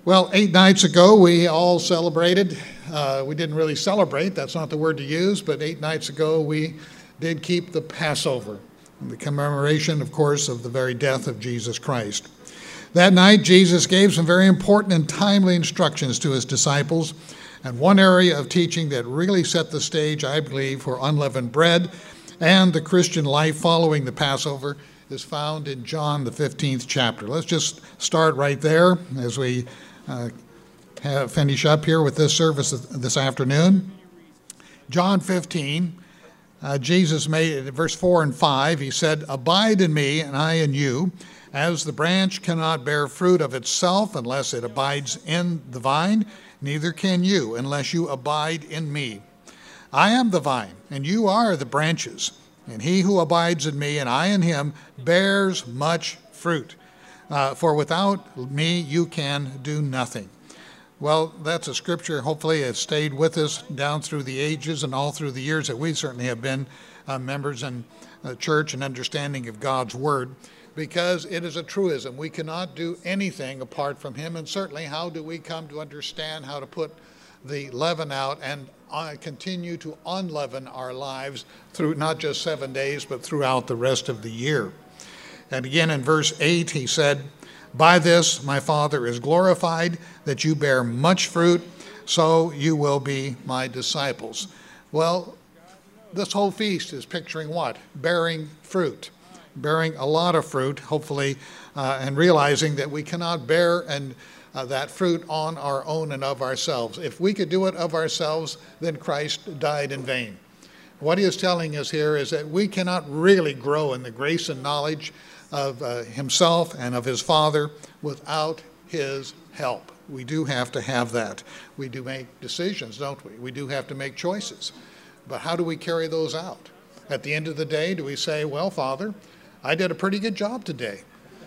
Well, 8 nights ago, we all celebrated. We didn't really celebrate, that's not the word to use, but 8 nights ago, we did keep the Passover, the commemoration, of course, of the very death of Jesus Christ. That night, Jesus gave some very important and timely instructions to his disciples, and one area of teaching that really set the stage, I believe, for unleavened bread and the Christian life following the Passover is found in John, the 15th chapter. Let's just start right there as we finish up here with this service this afternoon. John 15, Jesus made it, verse 4 and 5, he said, "Abide in me, and I in you, as the branch cannot bear fruit of itself unless it abides in the vine, neither can you unless you abide in me. I am the vine, and you are the branches, and he who abides in me, and I in him, bears much fruit. For without me you can do nothing." Well, that's a scripture, hopefully has stayed with us down through the ages and all through the years that we certainly have been members in the church and understanding of God's word, because it is a truism. We cannot do anything apart from him, and certainly how do we come to understand how to put the leaven out and continue to unleaven our lives through not just 7 days, but throughout the rest of the year. And again in verse 8, he said, "By this my Father is glorified, that you bear much fruit, so you will be my disciples." Well, this whole feast is picturing what? Bearing fruit. Bearing a lot of fruit, hopefully, and realizing that we cannot bear that fruit on our own and of ourselves. If we could do it of ourselves, then Christ died in vain. What he is telling us here is that we cannot really grow in the grace and knowledge of himself and of his Father without his help. We do have to have that. We do make decisions, don't we? We do have to make choices. But how do we carry those out? At the end of the day, do we say, "Well, Father, I did a pretty good job today"?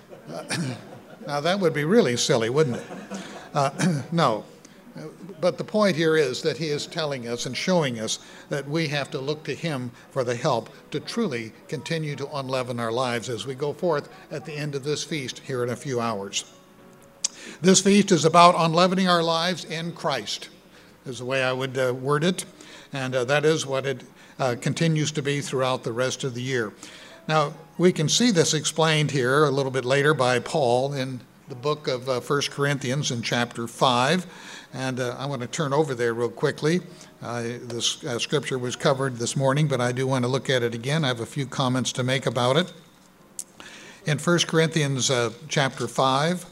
Now, that would be really silly, wouldn't it? No. But the point here is that he is telling us and showing us that we have to look to him for the help to truly continue to unleaven our lives as we go forth at the end of this feast here in a few hours. This feast is about unleavening our lives in Christ, is the way I would word it. And that is what it continues to be throughout the rest of the year. Now, we can see this explained here a little bit later by Paul in the book of 1 Corinthians in chapter 5. And I want to turn over there real quickly. This scripture was covered this morning, but I do want to look at it again. I have a few comments to make about it. In 1 Corinthians chapter 5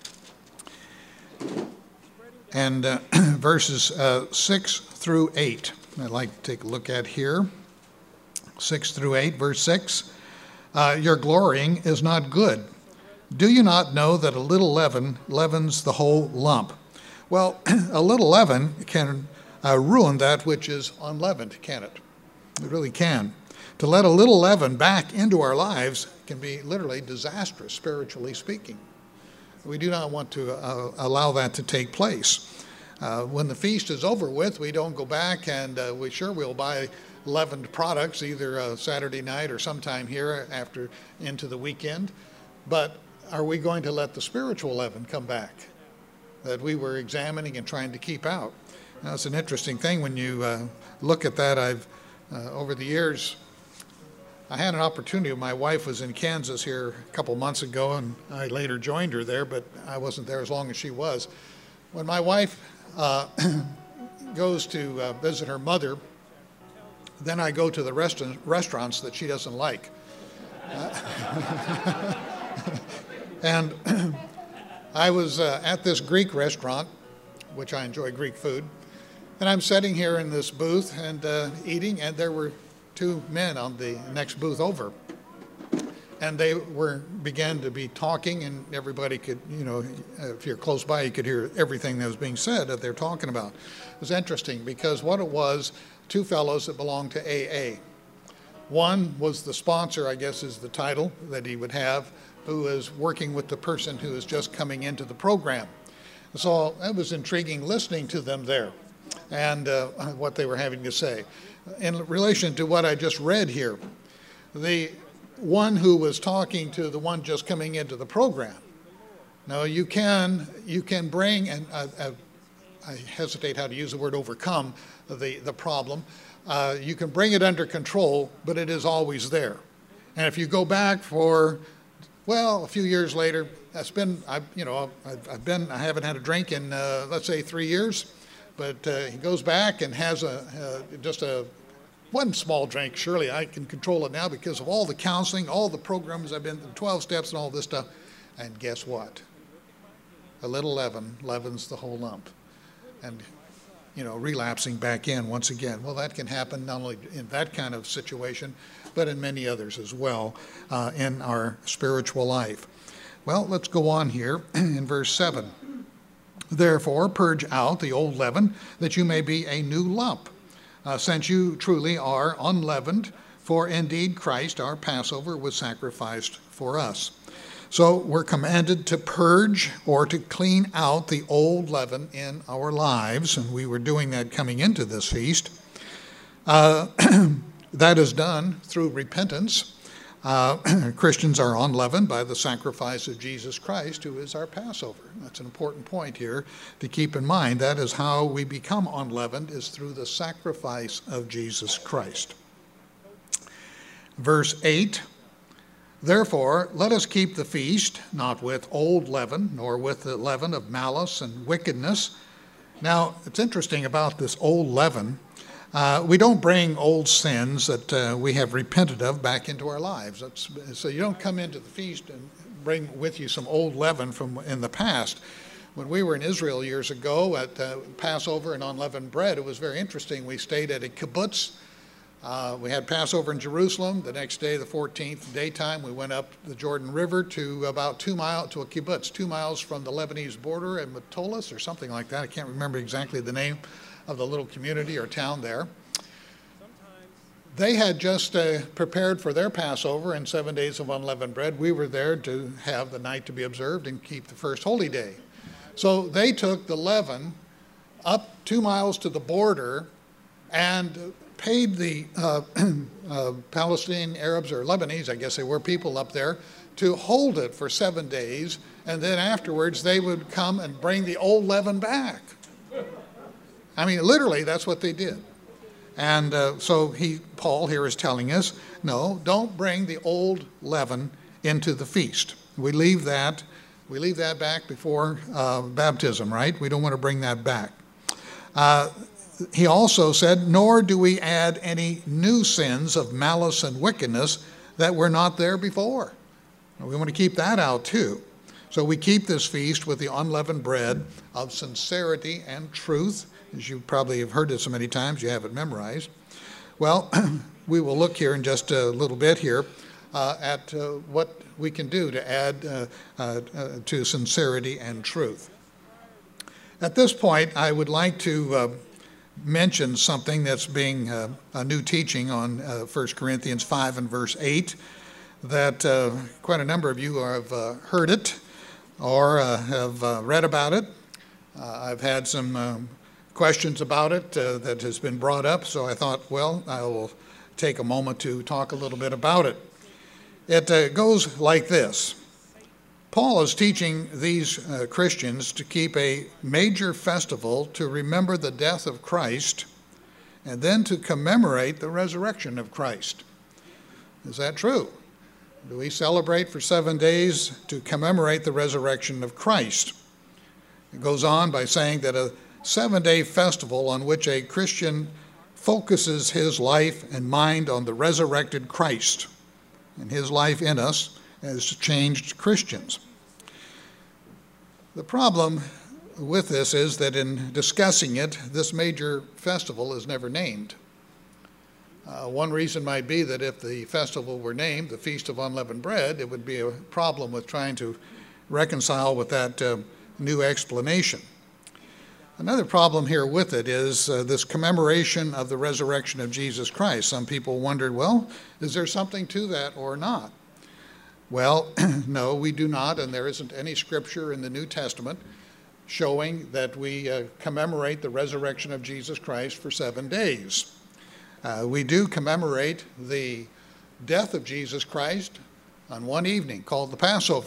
and verses 6 through 8. I'd like to take a look at here. 6 through 8, verse 6. "Your glorying is not good. Do you not know that a little leaven leavens the whole lump?" Well, a little leaven can ruin that which is unleavened, can it? It really can. To let a little leaven back into our lives can be literally disastrous, spiritually speaking. We do not want to allow that to take place. When the feast is over with, we don't go back and we'll buy leavened products either Saturday night or sometime here after into the weekend. But are we going to let the spiritual leaven come back that we were examining and trying to keep out? Now, it's an interesting thing when you look at that. I've over the years, I had an opportunity. My wife was in Kansas here a couple months ago, and I later joined her there, but I wasn't there as long as she was. When my wife goes to visit her mother, then I go to the restaurants that she doesn't like. And I was at this Greek restaurant, which I enjoy Greek food, and I'm sitting here in this booth and eating, and there were two men on the next booth over. And they began to be talking, and everybody could, if you're close by, you could hear everything that was being said that they're talking about. It was interesting because what it was, two fellows that belonged to AA. One was the sponsor, I guess is the title that he would have, who is working with the person who is just coming into the program. So it was intriguing listening to them there and what they were having to say. In relation to what I just read here, the one who was talking to the one just coming into the program No, you can bring, and I hesitate how to use the word overcome the problem. You can bring it under control, but it is always there. And if you go back for, well, a few years later, I haven't had a drink in, let's say 3 years, but he goes back and has just one small drink. Surely I can control it now because of all the counseling, all the programs I've been, the 12 steps and all this stuff. And guess what? A little leaven leavens the whole lump. And, relapsing back in once again. Well, that can happen not only in that kind of situation, but in many others as well in our spiritual life. Well, let's go on here in verse 7. Therefore, purge out the old leaven, that you may be a new lump, since you truly are unleavened, for indeed Christ, our Passover, was sacrificed for us. So we're commanded to purge or to clean out the old leaven in our lives, and we were doing that coming into this feast. That is done through repentance. Christians are unleavened by the sacrifice of Jesus Christ, who is our Passover. That's an important point here to keep in mind. That is how we become unleavened, is through the sacrifice of Jesus Christ. Verse 8, therefore, let us keep the feast, not with old leaven, nor with the leaven of malice and wickedness. Now, it's interesting about this old leaven. We don't bring old sins that we have repented of back into our lives. So you don't come into the feast and bring with you some old leaven from in the past. When we were in Israel years ago at Passover and unleavened bread, it was very interesting. We stayed at a kibbutz. We had Passover in Jerusalem. The next day, the 14th daytime, we went up the Jordan River to about 2 miles, to a kibbutz, 2 miles from the Lebanese border at Matolas or something like that. I can't remember exactly the name of the little community or town there. They had just prepared for their Passover and 7 days of unleavened bread. We were there to have the night to be observed and keep the first holy day. So they took the leaven up 2 miles to the border and paid the Palestinian Arabs, or Lebanese, I guess they were, people up there, to hold it for 7 days, and then afterwards they would come and bring the old leaven back. I mean, literally, that's what they did. And so Paul here is telling us, no, don't bring the old leaven into the feast. We leave that back before baptism, right? We don't want to bring that back. He also said, nor do we add any new sins of malice and wickedness that were not there before. We want to keep that out too. So we keep this feast with the unleavened bread of sincerity and truth. As you probably have heard it so many times, you have it memorized. Well, we will look here in just a little bit here at what we can do to add to sincerity and truth. At this point, I would like to mention something that's being a new teaching on 1 Corinthians 5 and verse 8, that quite a number of you have heard it or have read about it. I've had some questions about it that has been brought up, so I thought, well, I will take a moment to talk a little bit about it. It goes like this. Paul is teaching these Christians to keep a major festival to remember the death of Christ and then to commemorate the resurrection of Christ. Is that true? Do we celebrate for 7 days to commemorate the resurrection of Christ? It goes on by saying that a 7-day festival on which a Christian focuses his life and mind on the resurrected Christ and his life in us has changed Christians. The problem with this is that in discussing it, this major festival is never named. One reason might be that if the festival were named the Feast of Unleavened Bread, it would be a problem with trying to reconcile with that new explanation. Another problem here with it is this commemoration of the resurrection of Jesus Christ. Some people wondered, well, is there something to that or not? Well, no, we do not, and there isn't any scripture in the New Testament showing that we commemorate the resurrection of Jesus Christ for 7 days. We do commemorate the death of Jesus Christ on one evening called the Passover.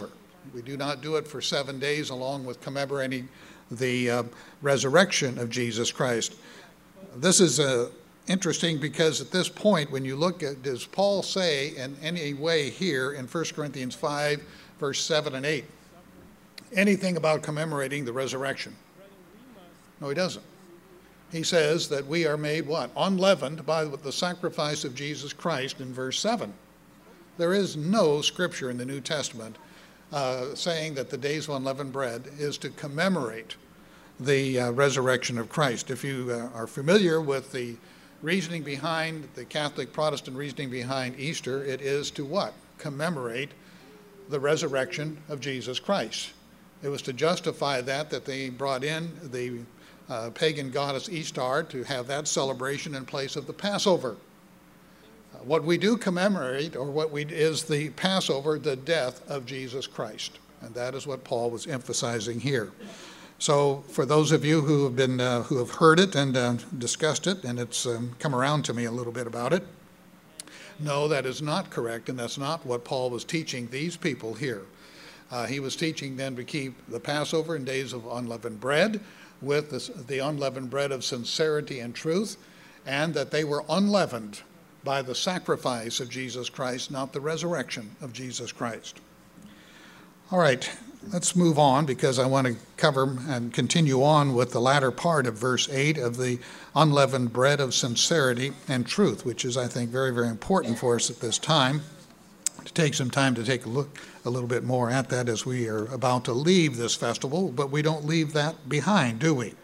We do not do it for 7 days along with commemorating the resurrection of Jesus Christ. This is interesting because at this point, when you look at, does Paul say in any way here in 1 Corinthians 5, verse 7 and 8, anything about commemorating the resurrection? No, he doesn't. He says that we are made what? Unleavened by the sacrifice of Jesus Christ in verse 7. There is no scripture in the New Testament saying that the days of unleavened bread is to commemorate the resurrection of Christ. If you are familiar with the reasoning behind, the Catholic Protestant reasoning behind Easter, it is to what? Commemorate the resurrection of Jesus Christ. It was to justify that they brought in the pagan goddess Ishtar to have that celebration in place of the Passover. What we do commemorate, or is the Passover, the death of Jesus Christ. And that is what Paul was emphasizing here. So for those of you who have heard it and discussed it, and it's come around to me a little bit about it, no, that is not correct, and that's not what Paul was teaching these people here. He was teaching them to keep the Passover in days of unleavened bread, with the unleavened bread of sincerity and truth, and that they were unleavened by the sacrifice of Jesus Christ, not the resurrection of Jesus Christ. All right, let's move on, because I want to cover and continue on with the latter part of verse 8 of the unleavened bread of sincerity and truth, which is, I think, very, very important for us at this time, to take some time to take a look a little bit more at that as we are about to leave this festival, but we don't leave that behind, do we?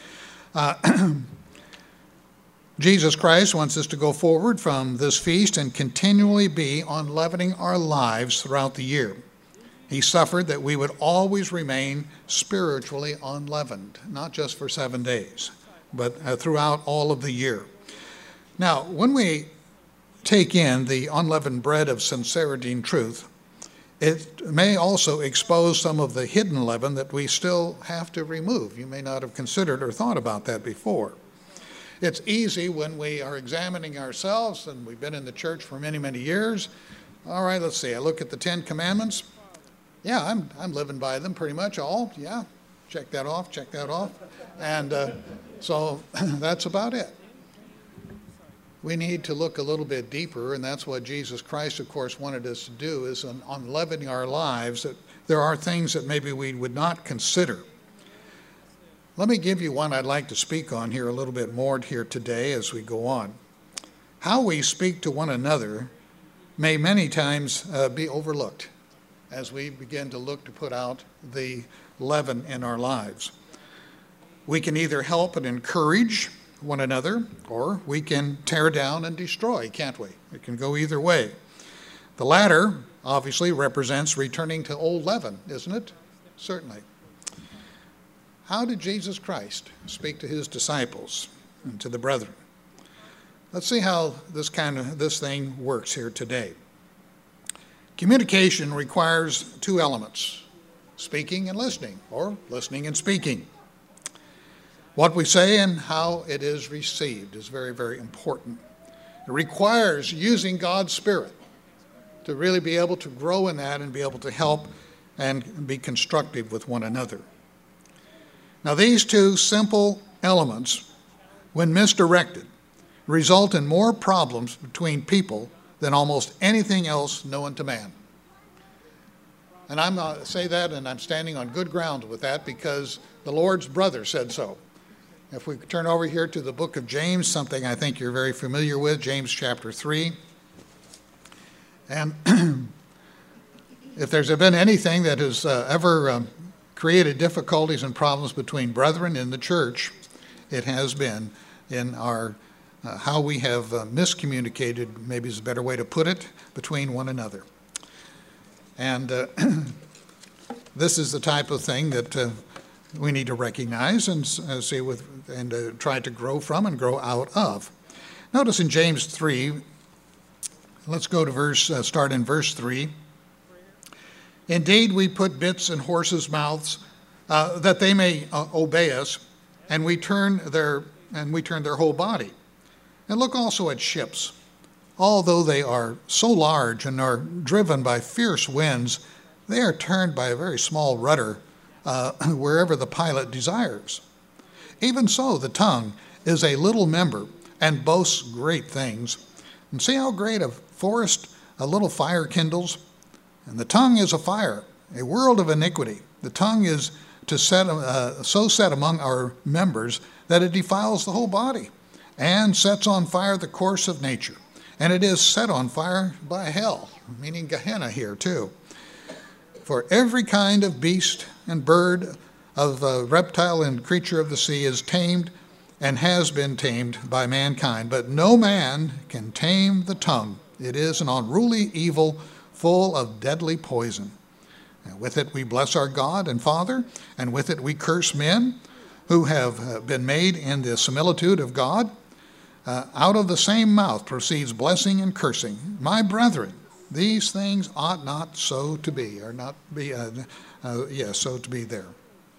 Jesus Christ wants us to go forward from this feast and continually be unleavening our lives throughout the year. He suffered that we would always remain spiritually unleavened, not just for 7 days, but throughout all of the year. Now, when we take in the unleavened bread of sincerity and truth, it may also expose some of the hidden leaven that we still have to remove. You may not have considered or thought about that before. It's easy when we are examining ourselves, and we've been in the church for many, many years. All right, let's see. I look at the 10 Commandments. Yeah, I'm living by them pretty much all. Yeah, check that off, check that off. And so that's about it. We need to look a little bit deeper, and that's what Jesus Christ, of course, wanted us to do, is unleavening our lives, that there are things that maybe we would not consider. Let me give you one I'd like to speak on here a little bit more here today as we go on. How we speak to one another may many times be overlooked as we begin to look to put out the leaven in our lives. We can either help and encourage one another, or we can tear down and destroy, can't we? It can go either way. The latter obviously represents returning to old leaven, isn't it? Certainly. How did Jesus Christ speak to his disciples and to the brethren? Let's see how this thing works here today. Communication requires two elements, speaking and listening, or listening and speaking. What we say and how it is received is very, very important. It requires using God's Spirit to really be able to grow in that and be able to help and be constructive with one another. Now, these two simple elements, when misdirected, result in more problems between people than almost anything else known to man. And I'm not say that, and I'm standing on good ground with that, because the Lord's brother said so. If we turn over here to the book of James, something I think you're very familiar with, James chapter 3. And if there's been anything that has ever created difficulties and problems between brethren in the church, it has been in our how we have miscommunicated, maybe is a better way to put it, between one another. And this is the type of thing that we need to recognize and see with, and try to grow from and grow out of. Notice in James 3, let's go to start in verse 3. Indeed, we put bits in horses' mouths that they may obey us, and we turn their whole body. And look also at ships. Although they are so large and are driven by fierce winds, They are turned by a very small rudder wherever the pilot desires. Even so, the tongue is a little member and boasts great things. And see how great a forest a little fire kindles? And the tongue is a fire, a world of iniquity. The tongue is so set among our members that it defiles the whole body and sets on fire the course of nature. And it is set on fire by hell, meaning Gehenna here too. For every kind of beast and bird, of reptile and creature of the sea is tamed and has been tamed by mankind. But no man can tame the tongue. It is an unruly evil full of deadly poison. And with it we bless our God and Father, and with it we curse men who have been made in the similitude of God. Out of the same mouth proceeds blessing and cursing. My brethren, these things ought not so to be, or not be, so to be there.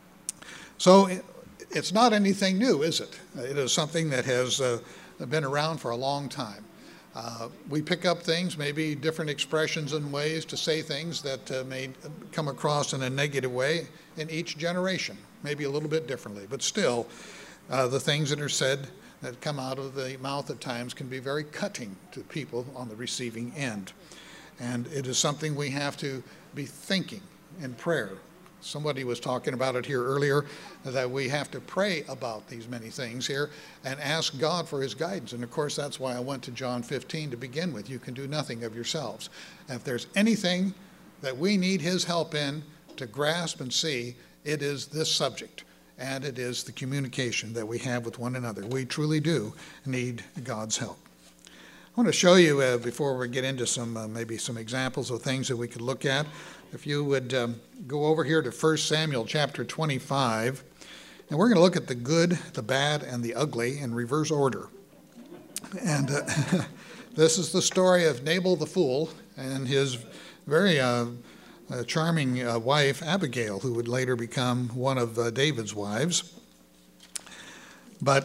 So it's not anything new, is it? It is something that has been around for a long time. We pick up things, maybe different expressions and ways to say things that may come across in a negative way in each generation, maybe a little bit differently. But still, the things that are said that come out of the mouth at times can be very cutting to people on the receiving end. And it is something we have to be thinking in prayer. Somebody was talking about it here earlier, that we have to pray about these many things here and ask God for his guidance. And of course, that's why I went to John 15 to begin with. You can do nothing of yourselves. And if there's anything that we need his help in to grasp and see, it is this subject. And it is the communication that we have with one another. We truly do need God's help. I want to show you, before we get into maybe some examples of things that we could look at, if you would go over here to 1 Samuel chapter 25, and we're going to look at the good, the bad, and the ugly in reverse order. And this is the story of Nabal the fool and his very charming wife, Abigail, who would later become one of David's wives. But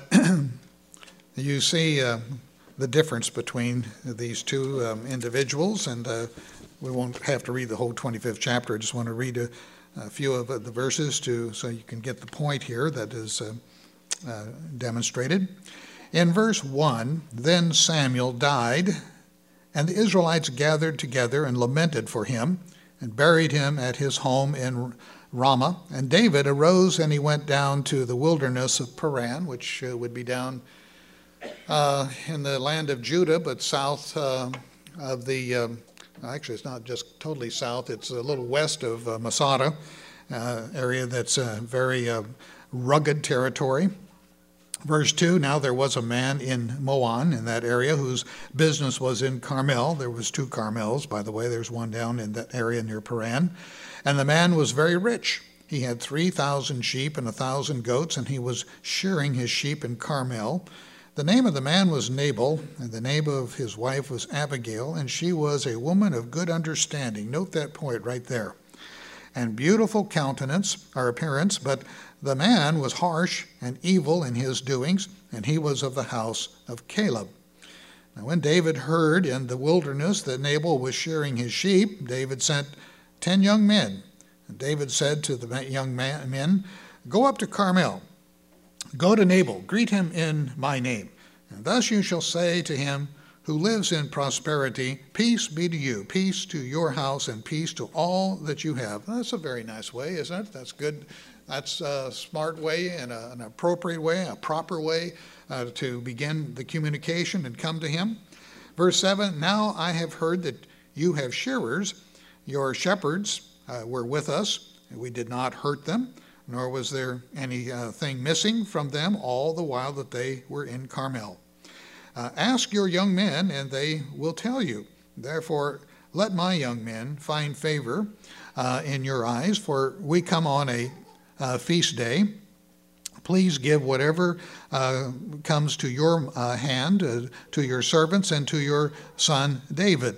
you see the difference between these two individuals, and we won't have to read the whole 25th chapter. I just want to read a few of the verses so you can get the point here that is demonstrated. In verse 1, then Samuel died, and the Israelites gathered together and lamented for him, and buried him at his home in Ramah. And David arose, and he went down to the wilderness of Paran, which would be down in the land of Judah, but south of the, actually it's not just totally south, it's a little west of Masada, area that's very rugged territory. Verse 2, now there was a man in Moan, in that area, whose business was in Carmel. There was 2 Carmels, by the way. There's one down in that area near Paran. And the man was very rich. He had 3,000 sheep and 1,000 goats, and he was shearing his sheep in Carmel. The name of the man was Nabal, and the name of his wife was Abigail, and she was a woman of good understanding. Note that point right there. And beautiful countenance, or appearance, but the man was harsh and evil in his doings, and he was of the house of Caleb. Now when David heard in the wilderness that Nabal was shearing his sheep, David sent 10 young men. And David said to the young men, go up to Carmel, go to Nabal, greet him in my name. And thus you shall say to him who lives in prosperity, peace be to you, peace to your house, and peace to all that you have. That's a very nice way, isn't it? That's good. That's a smart way and an appropriate way, a proper way to begin the communication and come to him. Verse 7, now I have heard that you have shearers. Your shepherds were with us, and we did not hurt them, nor was there anything missing from them all the while that they were in Carmel. Ask your young men, and they will tell you. Therefore, let my young men find favor in your eyes, for we come on a feast day. Please give whatever comes to your hand to your servants and to your son David.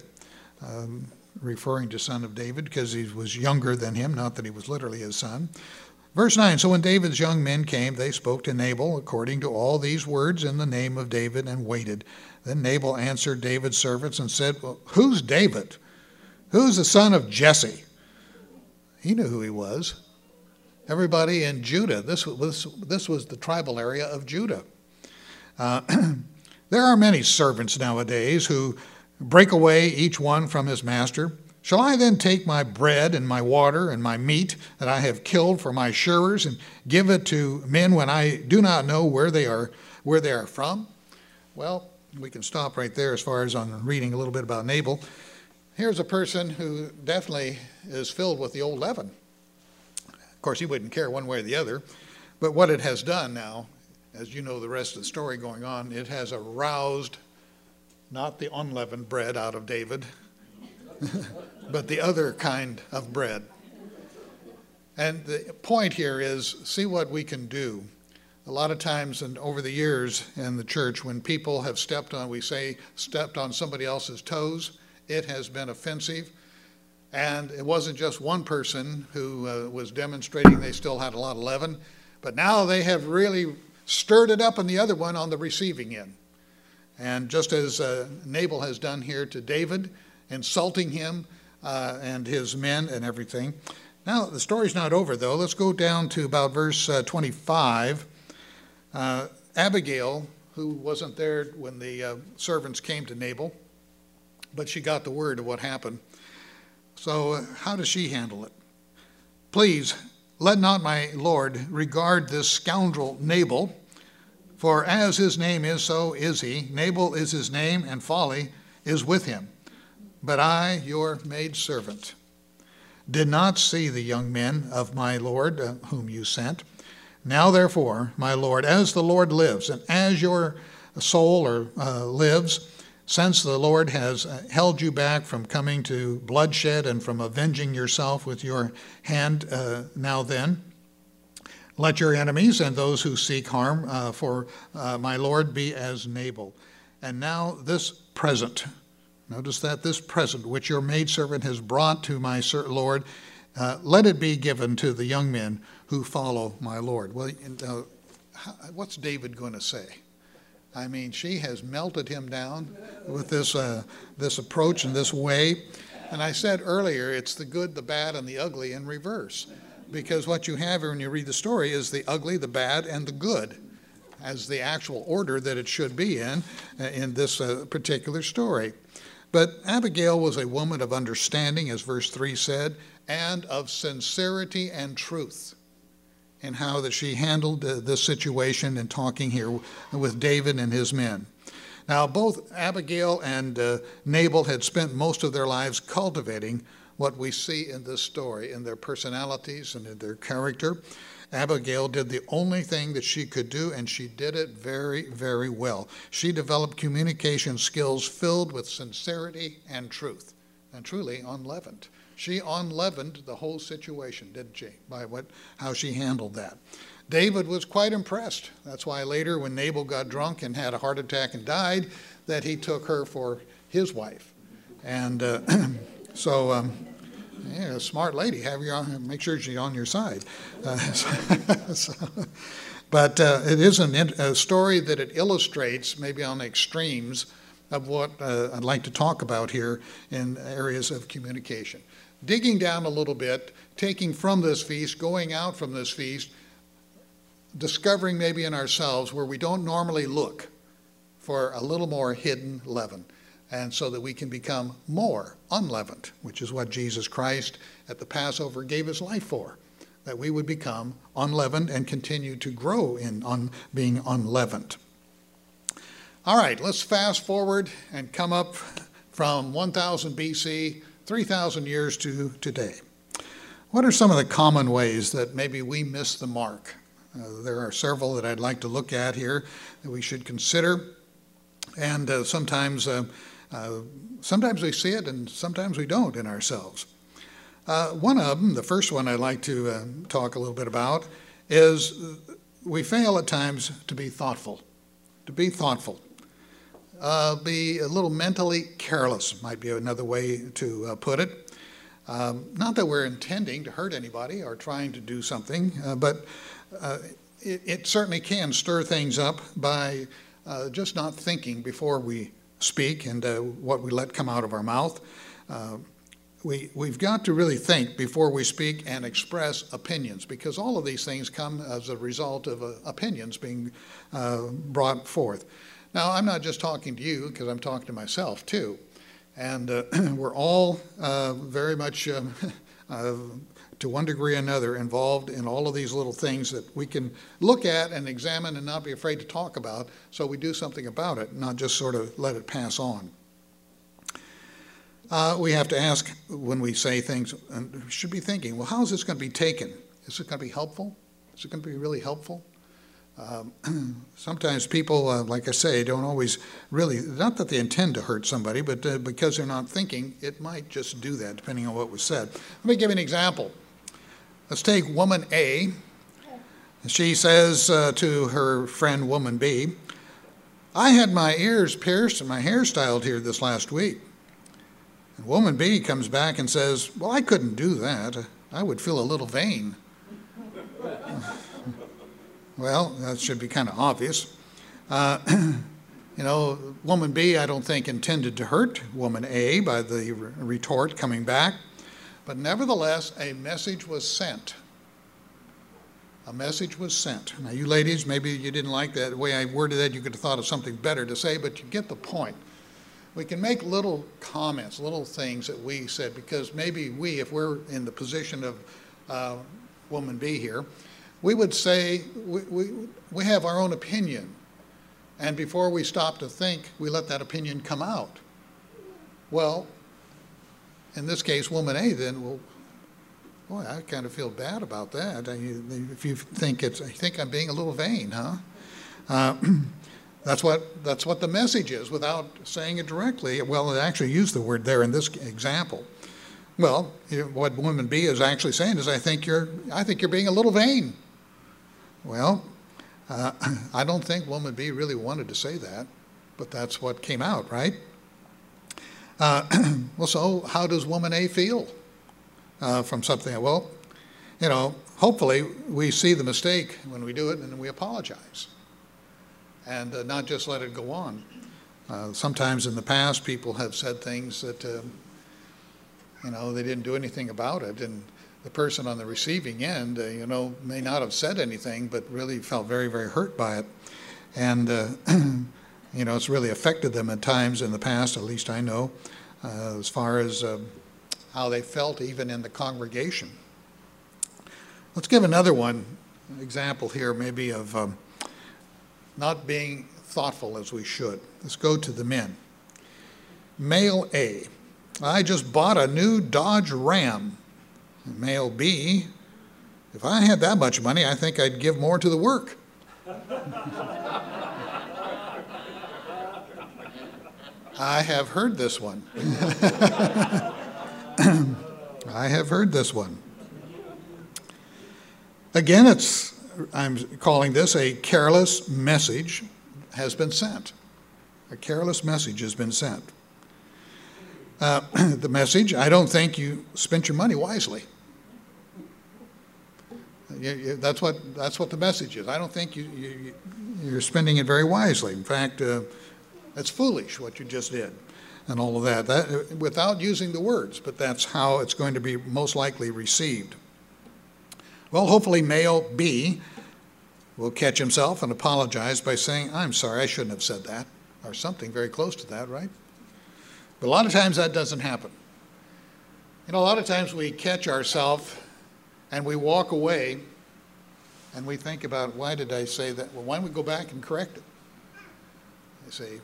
Referring to son of David because he was younger than him, not that he was literally his son. Verse 9, so when David's young men came, they spoke to Nabal according to all these words in the name of David and waited. Then Nabal answered David's servants and said, well, who's David? Who's the son of Jesse? He knew who he was. Everybody in Judah, this was the tribal area of Judah. There are many servants nowadays who break away each one from his master. Shall I then take my bread and my water and my meat that I have killed for my shearers and give it to men when I do not know where they are from? Well, we can stop right there as far as on reading a little bit about Nabal. Here's a person who definitely is filled with the old leaven. Of course, he wouldn't care one way or the other, but what it has done now, as you know the rest of the story going on, it has aroused not the unleavened bread out of David, but the other kind of bread. And the point here is, see what we can do. A lot of times and over the years in the church, when people have stepped on somebody else's toes, it has been offensive. And it wasn't just one person who was demonstrating they still had a lot of leaven, but now they have really stirred it up in the other one on the receiving end. And just as Nabal has done here to David, insulting him and his men and everything. Now, the story's not over, though. Let's go down to about verse 25. Abigail, who wasn't there when the servants came to Nabal, but she got the word of what happened. So how does she handle it? Please, let not my lord regard this scoundrel Nabal, for as his name is, so is he. Nabal is his name, and folly is with him. But I, your maidservant, did not see the young men of my lord whom you sent. Now therefore, my lord, as the Lord lives, and as your soul lives, since the Lord has held you back from coming to bloodshed and from avenging yourself with your hand, now then, let your enemies and those who seek harm for my Lord be as Nabal. And now this present, notice that this present which your maidservant has brought to my Lord, let it be given to the young men who follow my Lord. Well, what's David going to say? I mean, she has melted him down with this approach and this way. And I said earlier, it's the good, the bad, and the ugly in reverse. Because what you have here when you read the story is the ugly, the bad, and the good as the actual order that it should be in this particular story. But Abigail was a woman of understanding, as verse 3 said, and of sincerity and truth, and how that she handled this situation in talking here with David and his men. Now, both Abigail and Nabal had spent most of their lives cultivating what we see in this story, in their personalities and in their character. Abigail did the only thing that she could do, and she did it very, very well. She developed communication skills filled with sincerity and truth, and truly unleavened. She unleavened the whole situation, didn't she, by how she handled that. David was quite impressed. That's why later when Nabal got drunk and had a heart attack and died, that he took her for his wife. And yeah, a smart lady. Make sure she's on your side. But it is a story that it illustrates, maybe on extremes, of what I'd like to talk about here in areas of communication. Digging down a little bit, taking from this feast, going out from this feast, discovering maybe in ourselves where we don't normally look for a little more hidden leaven, and so that we can become more unleavened, which is what Jesus Christ at the Passover gave his life for, that we would become unleavened and continue to grow in being unleavened. All right, let's fast forward and come up from 1000 BC, 3,000 years to today. What are some of the common ways that maybe we miss the mark? There are several that I'd like to look at here that we should consider. And sometimes we see it and sometimes we don't in ourselves. One of them, the first one I'd like to talk a little bit about, is we fail at times to be thoughtful. To be thoughtful. Be a little mentally careless might be another way to put it. Not that we're intending to hurt anybody or trying to do something, but it certainly can stir things up by just not thinking before we speak and what we let come out of our mouth. we've got to really think before we speak and express opinions, because all of these things come as a result of opinions being brought forth. Now, I'm not just talking to you, because I'm talking to myself too. And we're all very much, to one degree or another, involved in all of these little things that we can look at and examine and not be afraid to talk about, so we do something about it, not just sort of let it pass on. We have to ask when we say things, and we should be thinking, well, how is this going to be taken? Is it going to be helpful? Is it going to be really helpful? Sometimes people, like I say, don't always really, not that they intend to hurt somebody, but because they're not thinking, it might just do that, depending on what was said. Let me give you an example. Let's take woman A. She says to her friend, woman B, I had my ears pierced and my hair styled here this last week. And woman B comes back and says, well, I couldn't do that. I would feel a little vain. Well, that should be kind of obvious. You know, woman B, I don't think, intended to hurt woman A by the retort coming back. But nevertheless, a message was sent. A message was sent. Now, you ladies, maybe you didn't like that the way I worded that. You could have thought of something better to say, but you get the point. We can make little comments, little things that we said, because maybe we, if we're in the position of woman B here, we would say we have our own opinion, and before we stop to think, we let that opinion come out. Well, in this case, woman A then, well, boy, I kind of feel bad about that. If you think I think I'm being a little vain, huh? That's what the message is, without saying it directly. Well, it actually used the word there in this example. Well, what woman B is actually saying is, I think you're being a little vain. Well, I don't think woman B really wanted to say that, but that's what came out, right? Well, so how does woman A feel from something? Well, you know, hopefully we see the mistake when we do it and we apologize, and not just let it go on. Sometimes in the past, people have said things that, you know, they didn't do anything about it, and the person on the receiving end, you know, may not have said anything, but really felt very, very hurt by it. And, you know, it's really affected them at times in the past, at least I know, as far as how they felt even in the congregation. Let's give another example here maybe of not being thoughtful as we should. Let's go to the men. Male A, I just bought a new Dodge Ram. Male B, if I had that much money, I think I'd give more to the work. I have heard this one. I have heard this one. Again, I'm calling this a careless message has been sent. A careless message has been sent. The message, I don't think you spent your money wisely. That's what the message is. I don't think you're spending it very wisely. In fact, it's foolish what you just did, and all of that without using the words, but that's how it's going to be most likely received. Well, hopefully male B will catch himself and apologize by saying, I'm sorry, I shouldn't have said that, or something very close to that, right? But a lot of times that doesn't happen. You know, a lot of times we catch ourselves and we walk away and we think about, why did I say that? Well, why don't we go back and correct it? I say,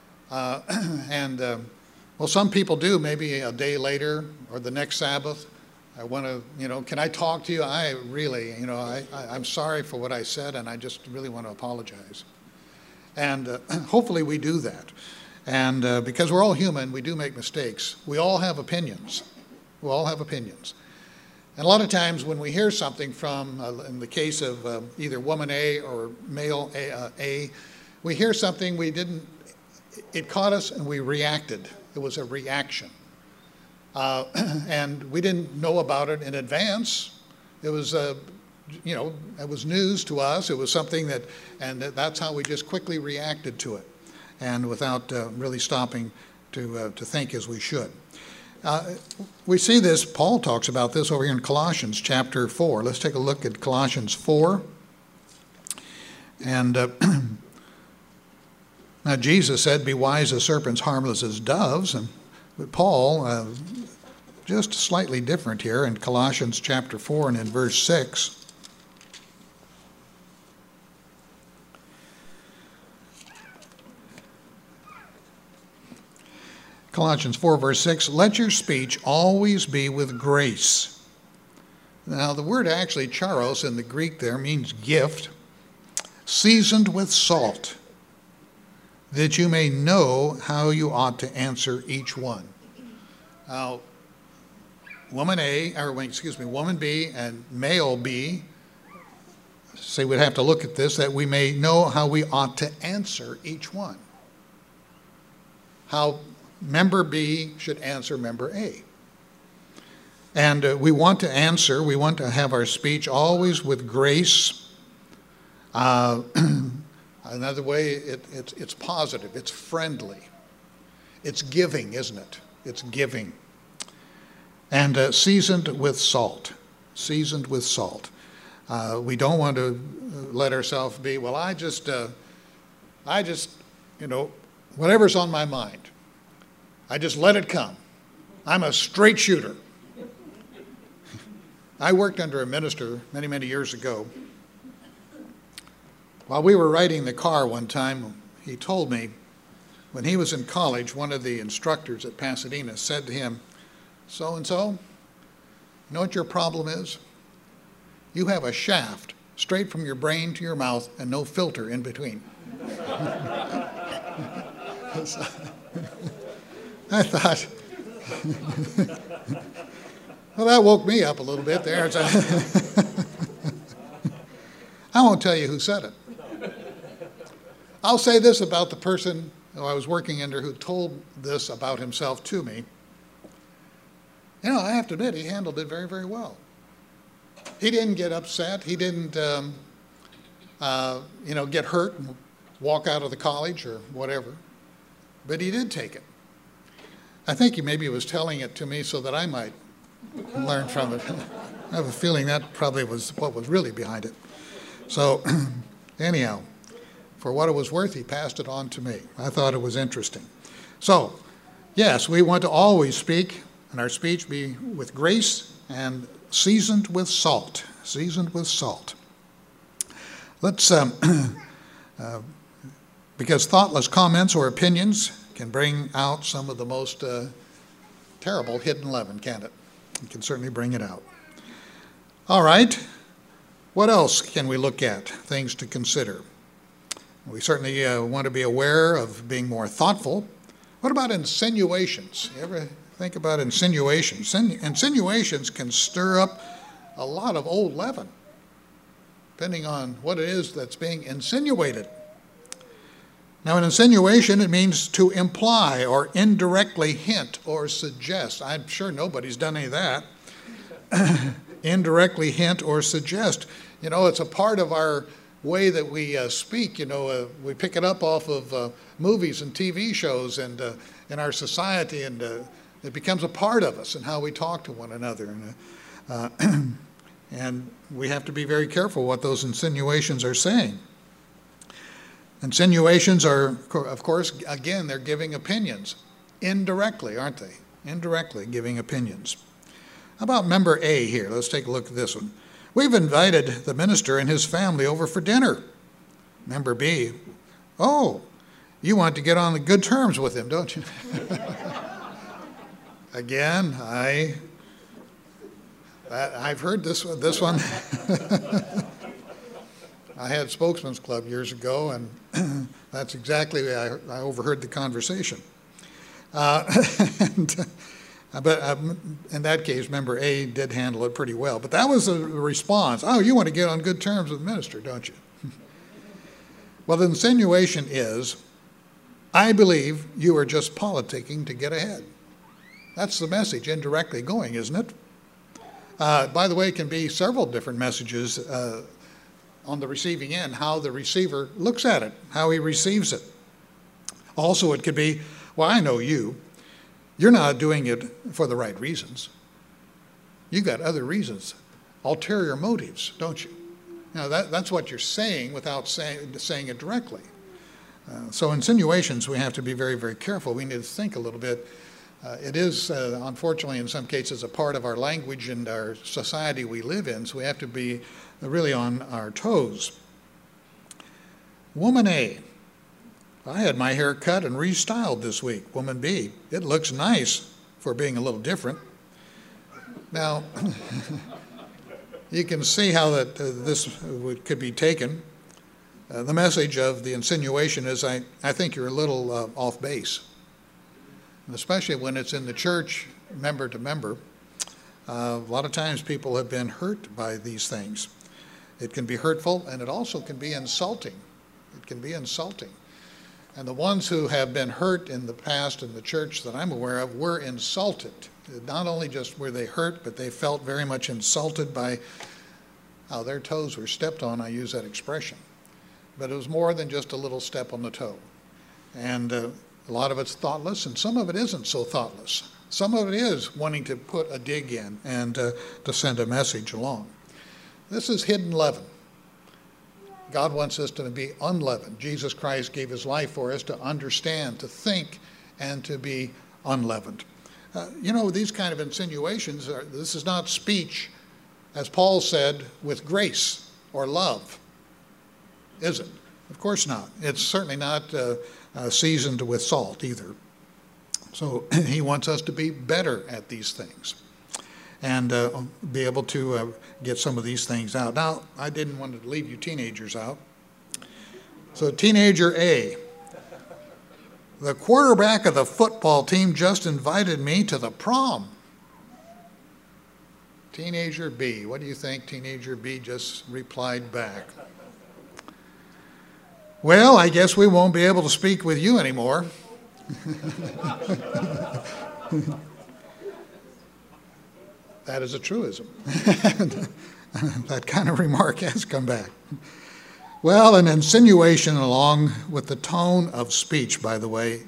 well, some people do, maybe a day later or the next Sabbath. I want to, you know, can I talk to you? I really, you know, I'm sorry for what I said, and I just really want to apologize. And hopefully we do that. And because we're all human, we do make mistakes. We all have opinions. We all have opinions. And a lot of times when we hear something from, in the case of either woman A or male A, we hear something it caught us and we reacted. It was a reaction. And we didn't know about it in advance. It was, you know, it was news to us. It was something that's how we just quickly reacted to it, and without really stopping to think as we should. We see this, Paul talks about this over here in Colossians chapter 4. Let's take a look at Colossians 4. And now Jesus said, be wise as serpents, harmless as doves. But Paul, just slightly different here in Colossians chapter 4 and in verse 6. Colossians 4, verse 6, let your speech always be with grace. Now, the word actually, charos, in the Greek there means gift, seasoned with salt, that you may know how you ought to answer each one. Now, woman B and male B, say we'd have to look at this, that we may know how we ought to answer each one. How member B should answer member A. And we want to have our speech always with grace. Another way, it's positive, it's friendly. It's giving, isn't it? It's giving. And seasoned with salt. Seasoned with salt. We don't want to let ourselves be, well, I just, whatever's on my mind, I just let it come. I'm a straight shooter. I worked under a minister many, many years ago. While we were riding the car one time, he told me when he was in college, one of the instructors at Pasadena said to him, so-and-so, you know what your problem is? You have a shaft straight from your brain to your mouth and no filter in between. I thought, well, that woke me up a little bit there. I won't tell you who said it. I'll say this about the person who I was working under who told this about himself to me. You know, I have to admit, he handled it very, very well. He didn't get upset. He didn't, get hurt and walk out of the college or whatever. But he did take it. I think he maybe was telling it to me so that I might learn from it. I have a feeling that probably was what was really behind it. So anyhow, for what it was worth, he passed it on to me. I thought it was interesting. So, yes, we want to always speak, and our speech be with grace and seasoned with salt. Seasoned with salt. Let's, because thoughtless comments or opinions can bring out some of the most terrible hidden leaven, can't it? It can certainly bring it out. All right. What else can we look at? Things to consider. We certainly want to be aware of being more thoughtful. What about insinuations? You ever think about insinuations? Insinuations can stir up a lot of old leaven, depending on what it is that's being insinuated. Now, an insinuation, it means to imply or indirectly hint or suggest. I'm sure nobody's done any of that. Indirectly hint or suggest. You know, it's a part of our way that we speak. You know, we pick it up off of movies and TV shows and in our society, and it becomes a part of us and how we talk to one another. And we have to be very careful what those insinuations are saying. Insinuations are, of course, again, they're giving opinions. Indirectly, aren't they? Indirectly giving opinions. How about member A here? Let's take a look at this one. We've invited the minister and his family over for dinner. Member B, oh, you want to get on the good terms with him, don't you? Again, I've heard this one. I had Spokesman's Club years ago, and that's exactly, I overheard the conversation. But in that case, member A did handle it pretty well. But that was a response. Oh, you want to get on good terms with the minister, don't you? Well, the insinuation is, I believe you are just politicking to get ahead. That's the message indirectly going, isn't it? By the way, it can be several different messages on the receiving end, how the receiver looks at it, how he receives it. Also, it could be, well, I know you. you're not doing it for the right reasons. You've got other reasons, ulterior motives, don't you? Now, that's what you're saying without saying it directly. So insinuations, we have to be very, very careful. We need to think a little bit. It is, unfortunately, in some cases, a part of our language and our society we live in, so we have to be really on our toes. Woman A, I had my hair cut and restyled this week. Woman B, it looks nice for being a little different. Now, you can see how that this could be taken. The message of the insinuation is, I think you're a little off base. And especially when it's in the church, member to member. A lot of times people have been hurt by these things. It can be hurtful, and it also can be insulting. It can be insulting. And the ones who have been hurt in the past in the church that I'm aware of were insulted. Not only just were they hurt, but they felt very much insulted by how their toes were stepped on. I use that expression. But it was more than just a little step on the toe. And a lot of it's thoughtless, and some of it isn't so thoughtless. Some of it is wanting to put a dig in and to send a message along. This is hidden leaven. God wants us to be unleavened. Jesus Christ gave his life for us to understand, to think, and to be unleavened. These kind of insinuations, this is not speech, as Paul said, with grace or love, is it? Of course not. It's certainly not seasoned with salt either. So he wants us to be better at these things and be able to get some of these things out. Now, I didn't want to leave you teenagers out. So teenager A, the quarterback of the football team just invited me to the prom. Teenager B, what do you think teenager B just replied back? Well, I guess we won't be able to speak with you anymore. That is a truism. That kind of remark has come back. Well, an insinuation along with the tone of speech, by the way,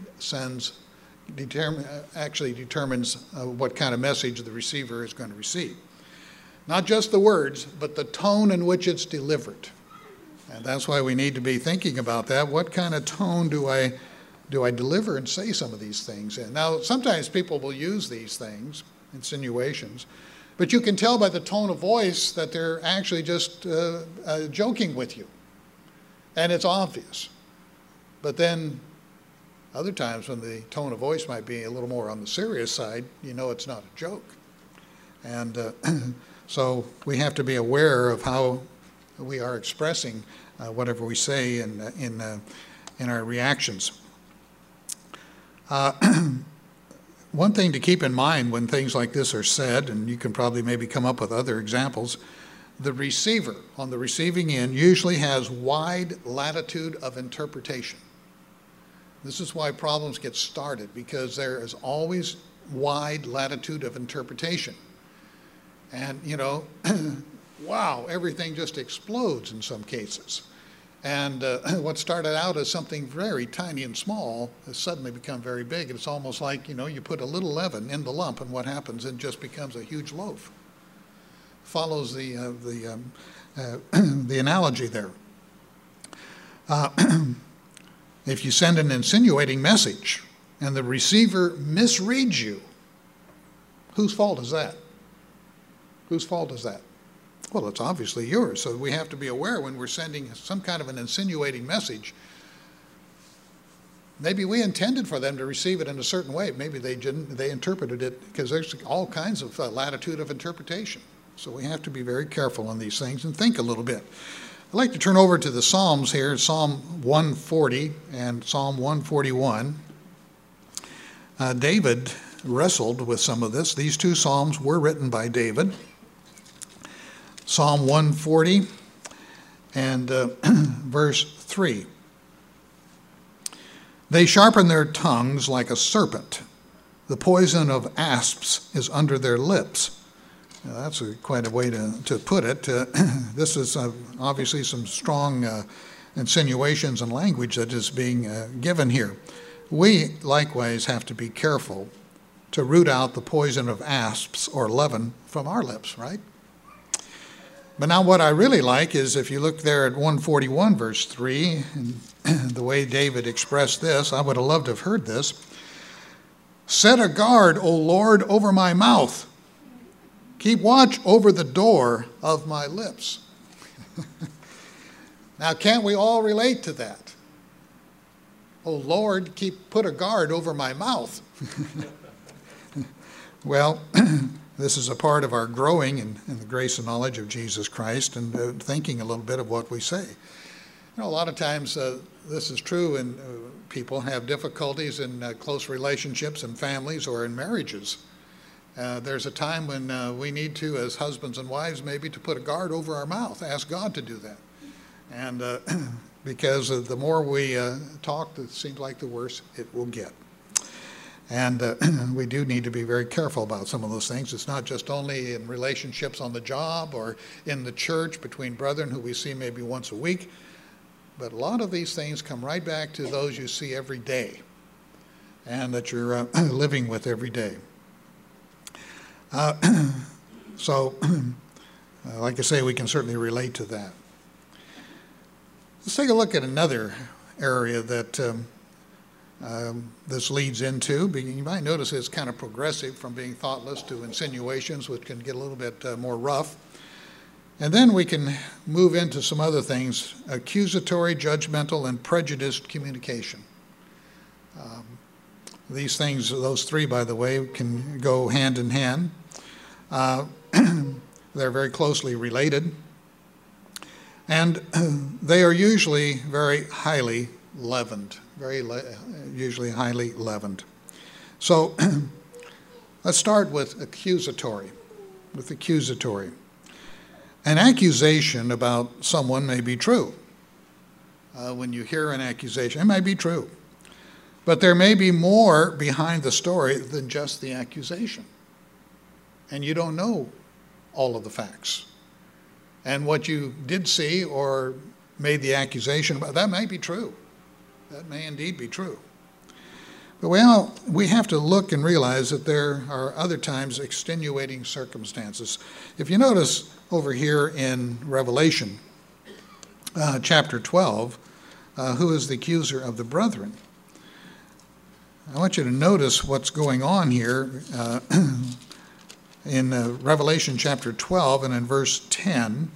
actually determines what kind of message the receiver is going to receive. Not just the words, but the tone in which it's delivered. And that's why we need to be thinking about that. What kind of tone do I deliver and say some of these things in? Now, sometimes people will use these things, insinuations, but you can tell by the tone of voice that they're actually just joking with you. And it's obvious. But then other times when the tone of voice might be a little more on the serious side, you know it's not a joke. And so we have to be aware of how we are expressing whatever we say in our reactions. One thing to keep in mind when things like this are said, and you can probably maybe come up with other examples, the receiver on the receiving end usually has wide latitude of interpretation. This is why problems get started, because there is always wide latitude of interpretation. And, wow, everything just explodes in some cases. And what started out as something very tiny and small has suddenly become very big. It's almost like, you put a little leaven in the lump, and what happens? It just becomes a huge loaf. Follows the analogy there. If you send an insinuating message and the receiver misreads you, whose fault is that? Whose fault is that? Well, it's obviously yours. So we have to be aware when we're sending some kind of an insinuating message. Maybe we intended for them to receive it in a certain way. Maybe they didn't. They interpreted it, because there's all kinds of latitude of interpretation. So we have to be very careful on these things and think a little bit. I'd like to turn over to the Psalms here, Psalm 140 and Psalm 141. David wrestled with some of this. These two Psalms were written by David. Psalm 140 and verse 3. They sharpen their tongues like a serpent. The poison of asps is under their lips. Now, that's quite a way to put it. This is obviously some strong insinuations and language that is being given here. We likewise have to be careful to root out the poison of asps or leaven from our lips, right? But now what I really like is if you look there at 141 verse 3, and the way David expressed this, I would have loved to have heard this. Set a guard, O Lord, over my mouth. Keep watch over the door of my lips. Now, can't we all relate to that? Oh Lord, put a guard over my mouth. Well, this is a part of our growing in the grace and knowledge of Jesus Christ and thinking a little bit of what we say. You know, a lot of times this is true, and people have difficulties in close relationships and families or in marriages. There's a time when we need to, as husbands and wives, maybe to put a guard over our mouth, ask God to do that. And because the more we talk, it seems like the worse it will get. And we do need to be very careful about some of those things. It's not just only in relationships on the job or in the church between brethren who we see maybe once a week, but a lot of these things come right back to those you see every day and that you're living with every day. So, like I say, we can certainly relate to that. Let's take a look at another area that this leads into. You might notice it's kind of progressive from being thoughtless to insinuations, which can get a little bit more rough. And then we can move into some other things: accusatory, judgmental, and prejudiced communication. These things, those three, by the way, can go hand in hand. They're very closely related. And they are usually very highly leavened, usually highly leavened. So let's start with accusatory. An accusation about someone may be true. When you hear an accusation, it may be true. But there may be more behind the story than just the accusation. And you don't know all of the facts. And what you did see or made the accusation about, that may be true. That may indeed be true. But we have to look and realize that there are other times extenuating circumstances. If you notice over here in Revelation chapter 12, who is the accuser of the brethren? I want you to notice what's going on here in Revelation chapter 12 and in verse 10.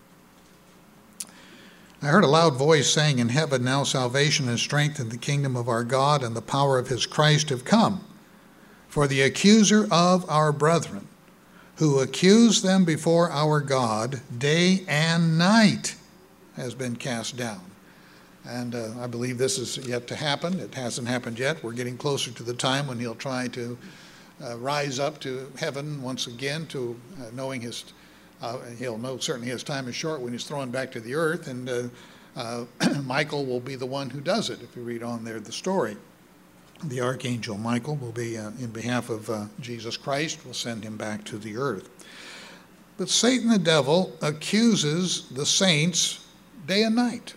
I heard a loud voice saying in heaven, now salvation and strength in the kingdom of our God and the power of his Christ have come. For the accuser of our brethren, who accused them before our God day and night, has been cast down. And I believe this is yet to happen. It hasn't happened yet. We're getting closer to the time when he'll try to rise up to heaven once again, to knowing his, he'll know certainly his time is short when he's thrown back to the earth, and Michael will be the one who does it. If you read on there the story, the archangel Michael will be in behalf of Jesus Christ, will send him back to the earth. But Satan the devil accuses the saints day and night.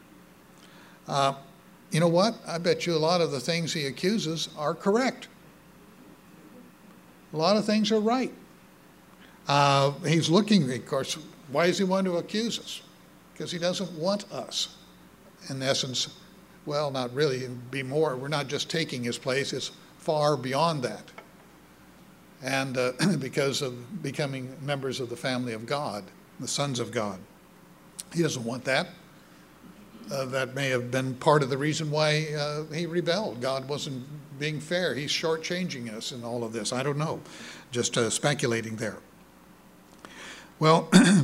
You know what? I bet you a lot of the things he accuses are correct. A lot of things are right. He's looking, of course, why does he want to accuse us? Because he doesn't want us, in essence, well, not really, be more. We're not just taking his place, it's far beyond that. And because of becoming members of the family of God, the sons of God. He doesn't want that. That may have been part of the reason why he rebelled. God wasn't being fair. He's shortchanging us in all of this. I don't know. Just speculating there. Well,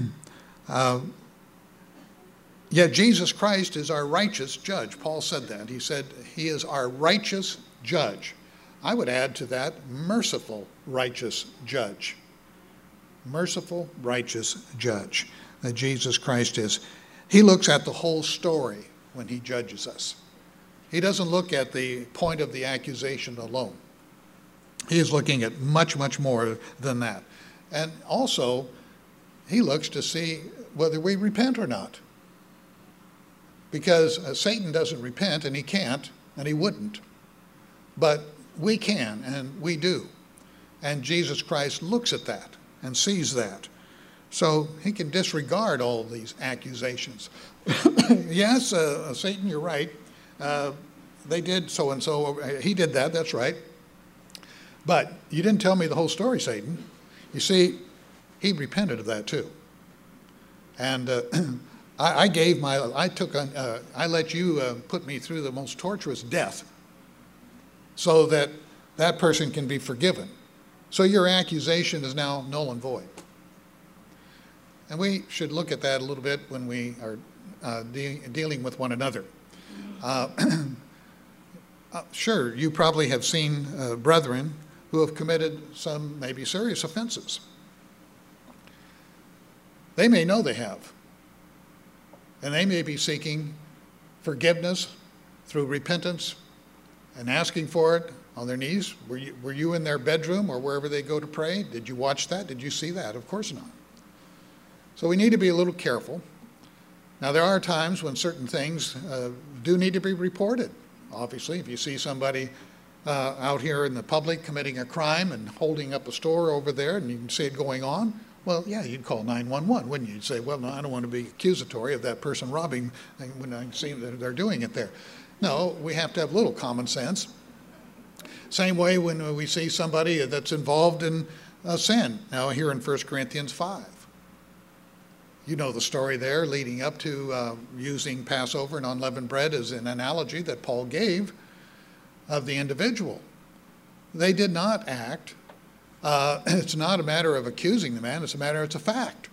yet Jesus Christ is our righteous judge. Paul said that. He said he is our righteous judge. I would add to that, merciful righteous judge. Merciful righteous judge that Jesus Christ is. He looks at the whole story when he judges us. He doesn't look at the point of the accusation alone. He is looking at much, much more than that. And also, he looks to see whether we repent or not. Because Satan doesn't repent, and he can't, and he wouldn't. But we can, and we do. And Jesus Christ looks at that and sees that. So he can disregard all of these accusations. Yes, Satan, you're right. They did so and so. He did that, that's right. But you didn't tell me the whole story, Satan. You see, he repented of that too. And I let you put me through the most torturous death so that that person can be forgiven. So your accusation is now null and void. And we should look at that a little bit when we are dealing with one another. Sure, you probably have seen brethren who have committed some maybe serious offenses. They may know they have. And they may be seeking forgiveness through repentance and asking for it on their knees. Were you in their bedroom or wherever they go to pray? Did you watch that? Did you see that? Of course not. So we need to be a little careful. Now, there are times when certain things do need to be reported. Obviously, if you see somebody out here in the public committing a crime and holding up a store over there and you can see it going on, well, yeah, you'd call 911, wouldn't you? You'd say, well, no, I don't want to be accusatory of that person robbing when I see that they're doing it there. No, we have to have a little common sense. Same way when we see somebody that's involved in sin. Now, here in 1 Corinthians 5. You know the story there leading up to using Passover and unleavened bread as an analogy that Paul gave of the individual. They did not act. It's not a matter of accusing the man, it's a fact.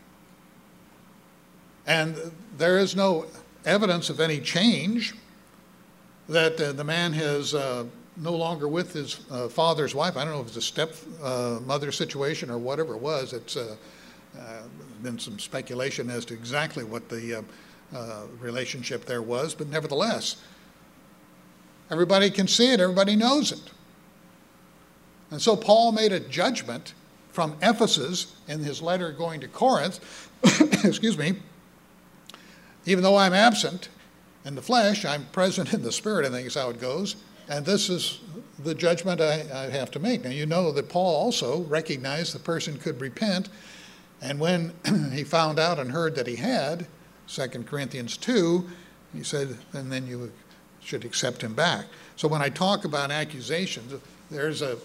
And there is no evidence of any change that the man is no longer with his father's wife. I don't know if it's a stepmother situation or whatever it was. It's been some speculation as to exactly what the relationship there was, but nevertheless, everybody can see it, everybody knows it. And so Paul made a judgment from Ephesus in his letter going to Corinth, excuse me, even though I'm absent in the flesh, I'm present in the spirit, I think is how it goes, and this is the judgment I have to make. Now, you know that Paul also recognized the person could repent. And when he found out and heard that he had, 2 Corinthians 2, he said, and then you should accept him back. So when I talk about accusations, there's you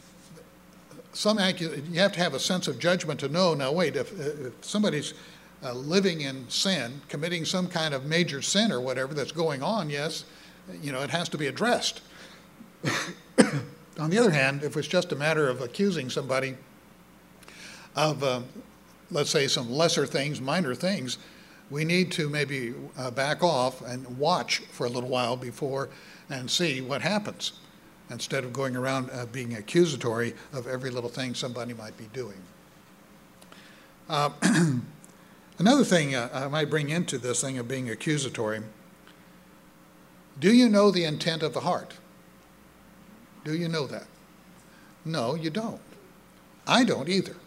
have to have a sense of judgment to know, now wait, if somebody's living in sin, committing some kind of major sin or whatever that's going on, yes, it has to be addressed. On the other hand, if it's just a matter of accusing somebody of let's say some lesser things, minor things, we need to maybe back off and watch for a little while before and see what happens, instead of going around being accusatory of every little thing somebody might be doing. Another thing I might bring into this thing of being accusatory, do you know the intent of the heart? Do you know that? No, you don't. I don't either.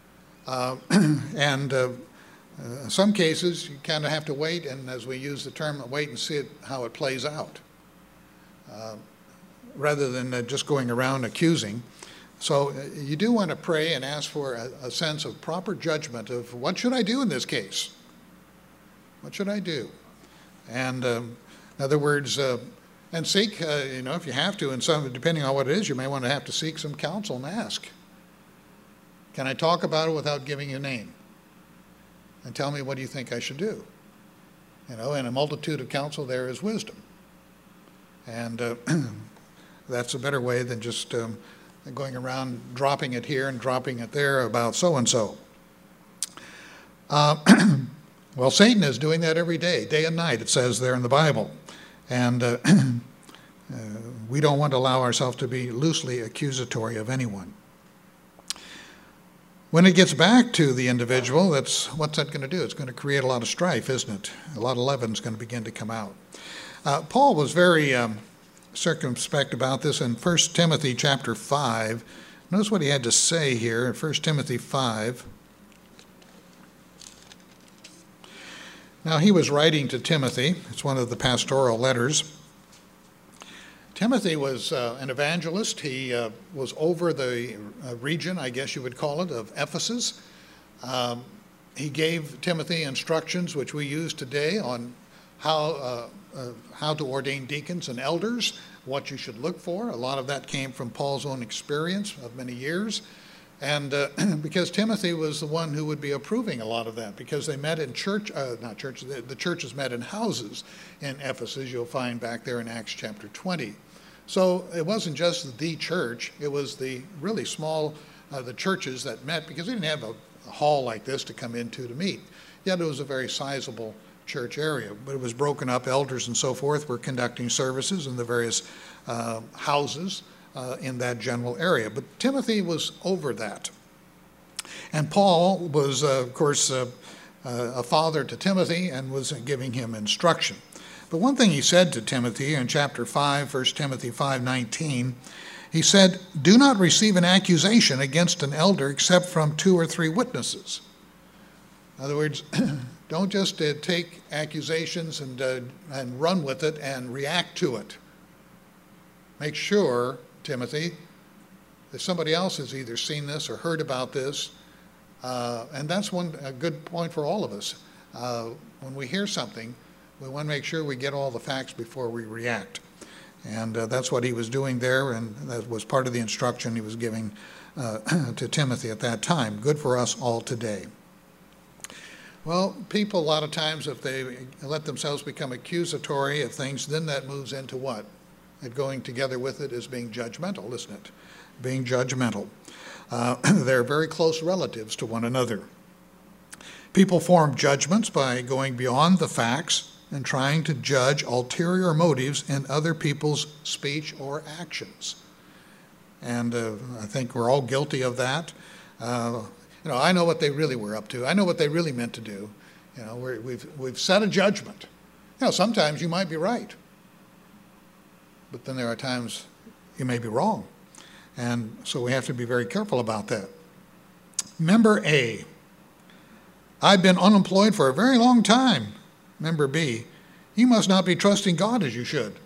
And some cases you kind of have to wait, and as we use the term, wait and see how it plays out, rather than just going around accusing. So you do want to pray and ask for a sense of proper judgment of what should I do in this case? What should I do? And in other words, and seek, if you have to, and some, depending on what it is, you may want to have to seek some counsel and ask. Can I talk about it without giving you a name? And tell me, what do you think I should do? In a multitude of counsel there is wisdom. And that's a better way than just going around dropping it here and dropping it there about so-and-so. Well, Satan is doing that every day and night, it says there in the Bible. And we don't want to allow ourselves to be loosely accusatory of anyone. When it gets back to the individual, what's that going to do? It's going to create a lot of strife, isn't it? A lot of leaven is going to begin to come out. Paul was very circumspect about this in 1 Timothy chapter 5. Notice what he had to say here in 1 Timothy 5. Now, he was writing to Timothy. It's one of the pastoral letters. Timothy was an evangelist. He was over the region, I guess you would call it, of Ephesus. He gave Timothy instructions, which we use today, on how to ordain deacons and elders, what you should look for. A lot of that came from Paul's own experience of many years. And because Timothy was the one who would be approving a lot of that, because they met in church, not church, the churches met in houses in Ephesus, you'll find back there in Acts chapter 20. So it wasn't just the church, it was the really small, the churches that met, because they didn't have a hall like this to come into to meet. Yet it was a very sizable church area, but it was broken up. Elders and so forth were conducting services in the various houses in that general area. But Timothy was over that. And Paul was, of course, a father to Timothy and was giving him instruction. But one thing he said to Timothy in chapter 5, 1 Timothy 5:19, he said, "Do not receive an accusation against an elder except from 2 or 3 witnesses." In other words, don't just take accusations and run with it and react to it. Make sure, Timothy, that somebody else has either seen this or heard about this. And that's a good point for all of us. When we hear something, we want to make sure we get all the facts before we react. And that's what he was doing there, and that was part of the instruction he was giving to Timothy at that time. Good for us all today. Well, people a lot of times, if they let themselves become accusatory of things, then that moves into what? And going together with it is being judgmental, isn't it? Being judgmental. They're very close relatives to one another. People form judgments by going beyond the facts and trying to judge ulterior motives in other people's speech or actions. And I think we're all guilty of that. I know what they really were up to. I know what they really meant to do. We've set a judgment. Sometimes you might be right, but then there are times you may be wrong. And so we have to be very careful about that. Member A, I've been unemployed for a very long time. Member B, you must not be trusting God as you should.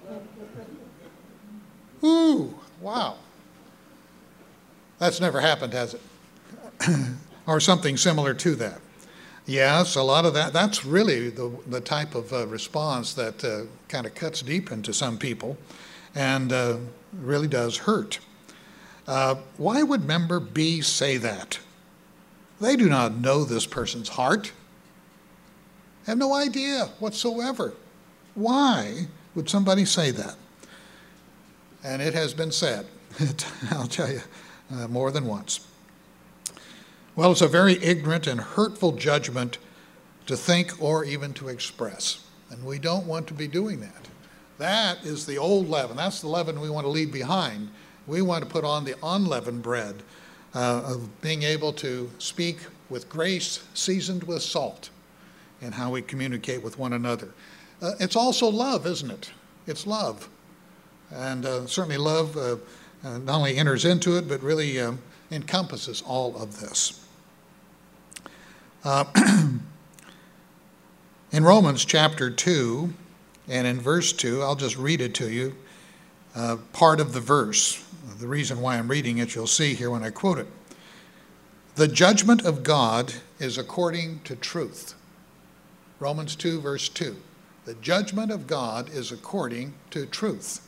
Ooh, wow. That's never happened, has it? Or something similar to that. Yes, a lot of that. That's really the type of response that kind of cuts deep into some people and really does hurt. Why would member B say that? They do not know this person's heart. Have no idea whatsoever. Why would somebody say that? And it has been said, I'll tell you, more than once. Well, it's a very ignorant and hurtful judgment to think or even to express. And we don't want to be doing that. That is the old leaven. That's the leaven we want to leave behind. We want to put on the unleavened bread of being able to speak with grace seasoned with salt in how we communicate with one another. It's also love, isn't it? It's love. And certainly love not only enters into it, but really encompasses all of this. In Romans chapter 2 and in verse 2, I'll just read it to you, part of the verse. The reason why I'm reading it, you'll see here when I quote it. The judgment of God is according to truth. Romans 2, verse 2. The judgment of God is according to truth.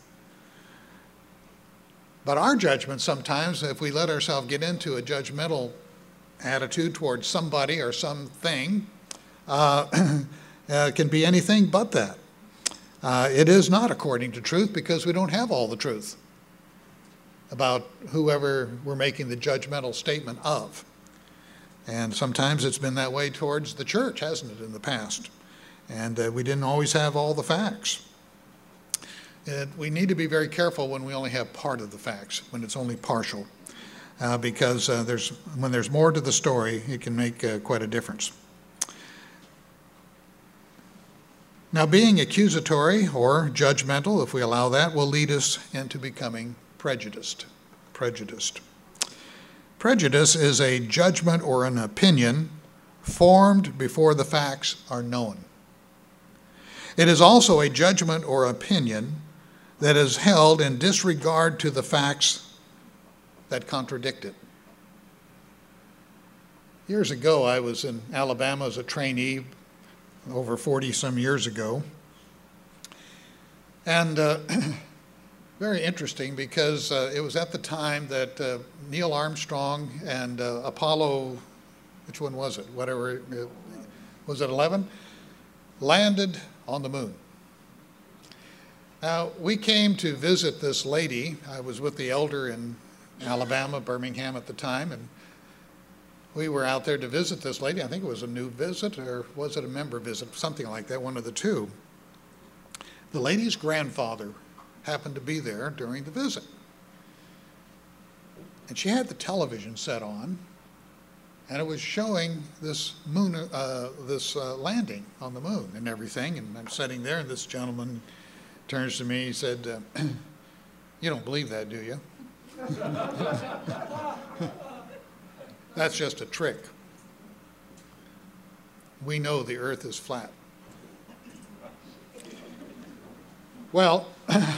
But our judgment sometimes, if we let ourselves get into a judgmental attitude towards somebody or something, can be anything but that. It is not according to truth because we don't have all the truth about whoever we're making the judgmental statement of. And sometimes it's been that way towards the church, hasn't it, in the past? And we didn't always have all the facts. We need to be very careful when we only have part of the facts, when it's only partial, because when there's more to the story, it can make quite a difference. Now, being accusatory or judgmental, if we allow that, will lead us into becoming prejudiced. Prejudice is a judgment or an opinion formed before the facts are known. It is also a judgment or opinion that is held in disregard to the facts that contradict it. Years ago, I was in Alabama as a trainee, over 40-some years ago. And very interesting because it was at the time that Neil Armstrong and Apollo, which one was it? Whatever, was it 11? Landed on the moon. Now, we came to visit this lady. I was with the elder in Alabama, Birmingham at the time, and we were out there to visit this lady. I think it was a new visit, or was it a member visit, something like that, one of the two. The lady's grandfather happened to be there during the visit. And she had the television set on, and it was showing this moon, landing on the moon and everything. And I'm sitting there, and this gentleman turns to me, he said, "You don't believe that, do you?" That's just a trick. We know the earth is flat. Well,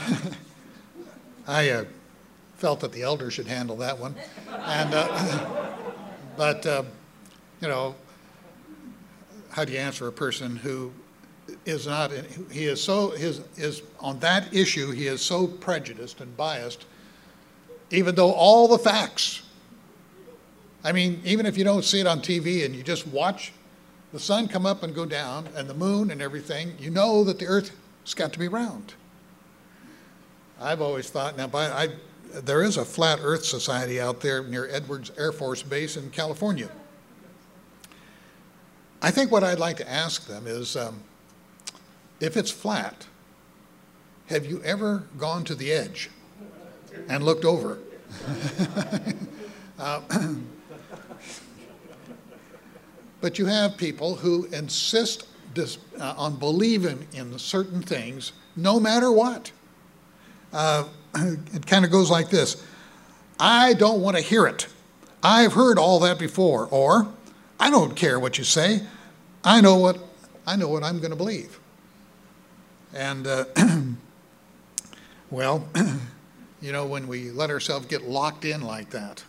I felt that the elder should handle that one. And, but, you know, how do you answer a person who is not, he is so, is on that issue, he is so prejudiced and biased, even though all the facts, I mean, even if you don't see it on TV and you just watch the sun come up and go down and the moon and everything, you know that the earth's got to be round. I've always thought, now there is a Flat Earth Society out there near Edwards Air Force Base in California. I think what I'd like to ask them is, if it's flat, have you ever gone to the edge and looked over? But you have people who insist on believing in certain things no matter what. It kind of goes like this: I don't want to hear it. I've heard all that before. Or, I don't care what you say. I know what I'm going to believe. And well, you know, when we let ourselves get locked in like that,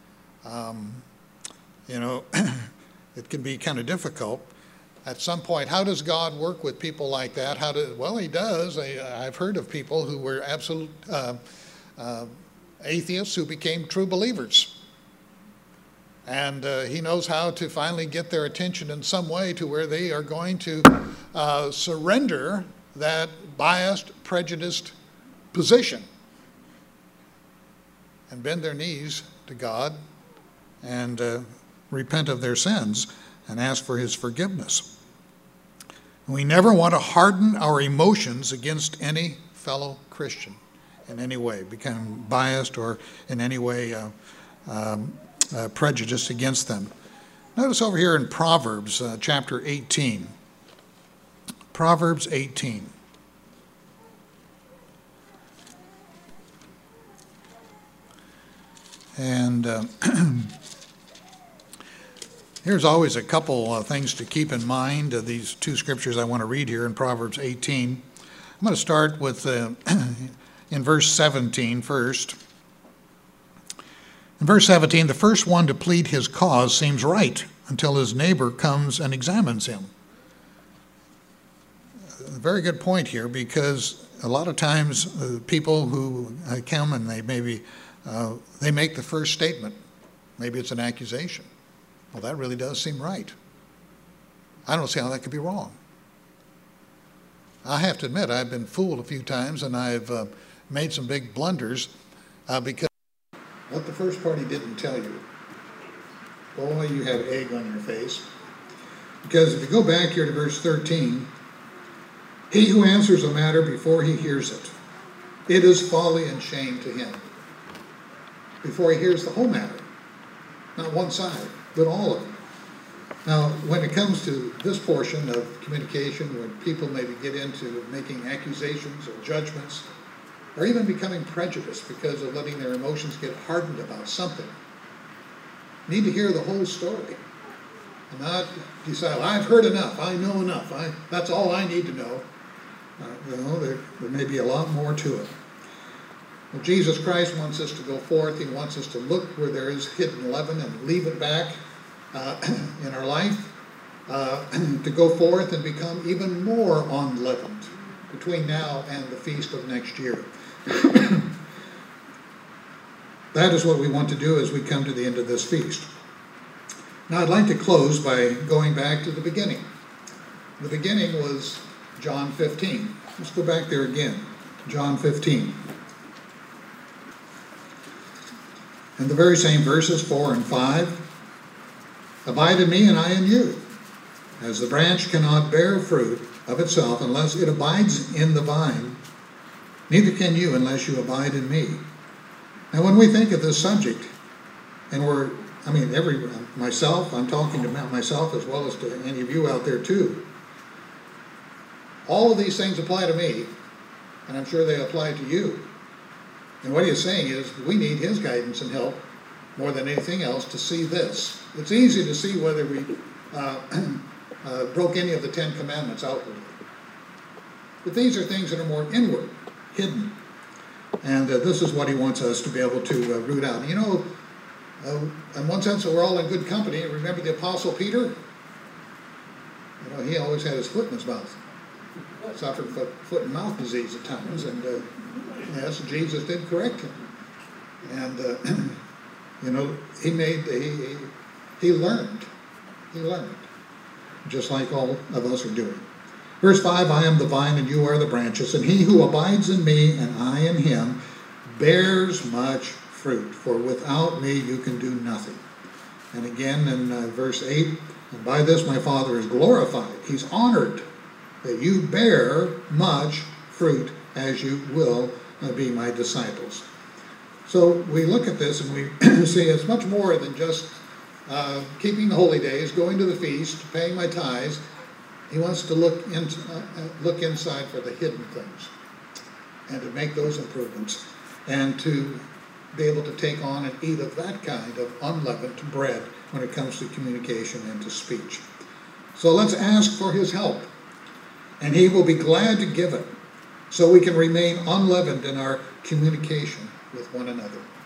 you know, it can be kind of difficult. At some point, how does God work with people like that? Well, he does. I've heard of people who were absolute atheists who became true believers. And he knows how to finally get their attention in some way to where they are going to surrender that biased, prejudiced position and bend their knees to God and repent of their sins and ask for his forgiveness. We never want to harden our emotions against any fellow Christian in any way, become biased or in any way prejudiced against them. Notice over here in Proverbs chapter 18. Proverbs 18. And here's always a couple things to keep in mind. These two scriptures I want to read here in Proverbs 18. I'm going to start with in verse 17 first. In verse 17, the first one to plead his cause seems right until his neighbor comes and examines him. A very good point here, because a lot of times people who come and they make the first statement. Maybe it's an accusation. Well, that really does seem right. I don't see how that could be wrong. I have to admit, I've been fooled a few times, and I've made some big blunders because what the first party didn't tell you, boy, you have egg on your face. Because if you go back here to verse 13, he who answers a matter before he hears it, it is folly and shame to him. Before he hears the whole matter, not one side, but all of it. Now, when it comes to this portion of communication, where people maybe get into making accusations or judgments, or even becoming prejudiced because of letting their emotions get hardened about something, need to hear the whole story and not decide, I've heard enough, I know enough, that's all I need to know. There may be a lot more to it. Well, Jesus Christ wants us to go forth. He wants us to look where there is hidden leaven and leave it back in our life, to go forth and become even more unleavened between now and the feast of next year. That is what we want to do as we come to the end of this feast. Now I'd like to close by going back to the beginning. The beginning was John 15. Let's go back there again. John 15. And the very same verses, 4 and 5. Abide in me and I in you. As the branch cannot bear fruit of itself unless it abides in the vine, neither can you unless you abide in me. Now when we think of this subject, and myself, I'm talking to myself as well as to any of you out there too, all of these things apply to me, and I'm sure they apply to you. And what he is saying is we need his guidance and help more than anything else to see this. It's easy to see whether we broke any of the 10 Commandments outwardly. But these are things that are more inward, hidden. And this is what he wants us to be able to root out. You know, in one sense, we're all in good company. Remember the Apostle Peter? You know, he always had his foot in his mouth. Suffered foot and mouth disease at times. And yes, Jesus did correct him. And, you know, he learned. He learned. Just like all of us are doing. Verse 5, I am the vine and you are the branches, and he who abides in me and I in him bears much fruit, for without me you can do nothing. And again in verse 8, and by this my Father is glorified. He's honored that you bear much fruit as you will be my disciples. So we look at this and we see it's much more than just keeping the holy days, going to the feast, paying my tithes. He wants to look inside for the hidden things and to make those improvements and to be able to take on and eat of that kind of unleavened bread when it comes to communication and to speech. So let's ask for his help, and he will be glad to give it so we can remain unleavened in our communication with one another.